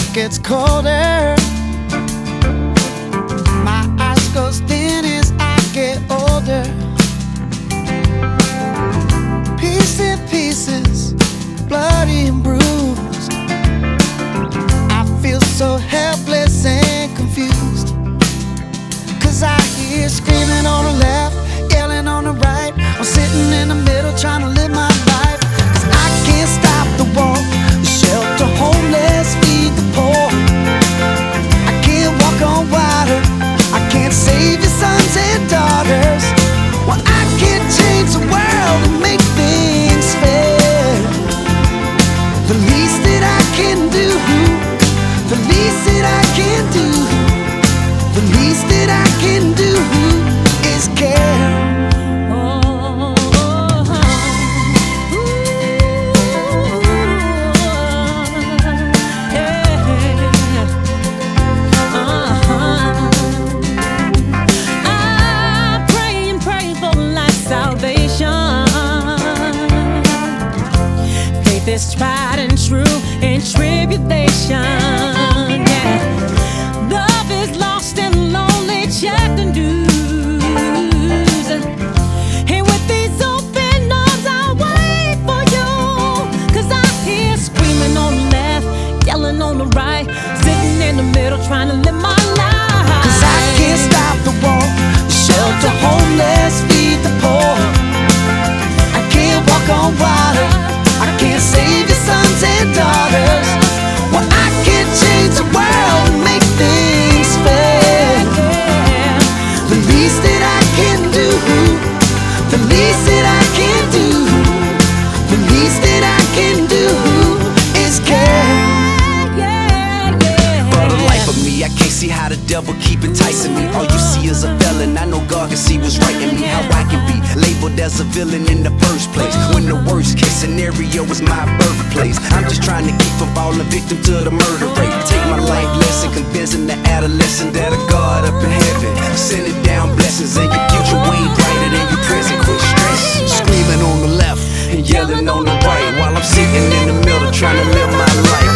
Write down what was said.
gets colder. My eyes go dim as I get older. Pieces, bloody and bruised. I feel so helpless and confused. 'Cause I hear screaming on the left, yelling on the right. I'm sitting in the middle trying to live my life. 'Cause I can't stop the war, shelter homeless, feed the poor. I can't walk on water, I can't save your sons and daughters. Well, I can't change the world and make things fair. The least that I can do, the least that I can do, the least that I can do is care. It's tried and true in tribulation. Yeah, love is lost and lonely, checked and dues. And with these open arms, I'll wait for you. 'Cause I hear screaming on the left, yelling on the right, sitting in the middle trying to live my life. 'Cause I can't stop the war, shelter homeless, feed the poor. I can't walk on water, I can't save your sons and daughters. Well, I can't change the world and make things fair. The least that I can do, the least that I can do, the least that I can do is care. For the life of me, I can't see how the devil keep enticing me. All you see is a felon, I know God can see what's right in me. How I can be labeled as a villain in the first place, when the worst case scenario is my birthplace. I'm just trying to keep from falling victim to the murder rate. Take my life lesson, convincing the adolescent that a God up in heaven sending down blessings, and your future way brighter than your present. Quit stress, screaming on the left and yelling on the right, while I'm sitting in the middle trying to live my life.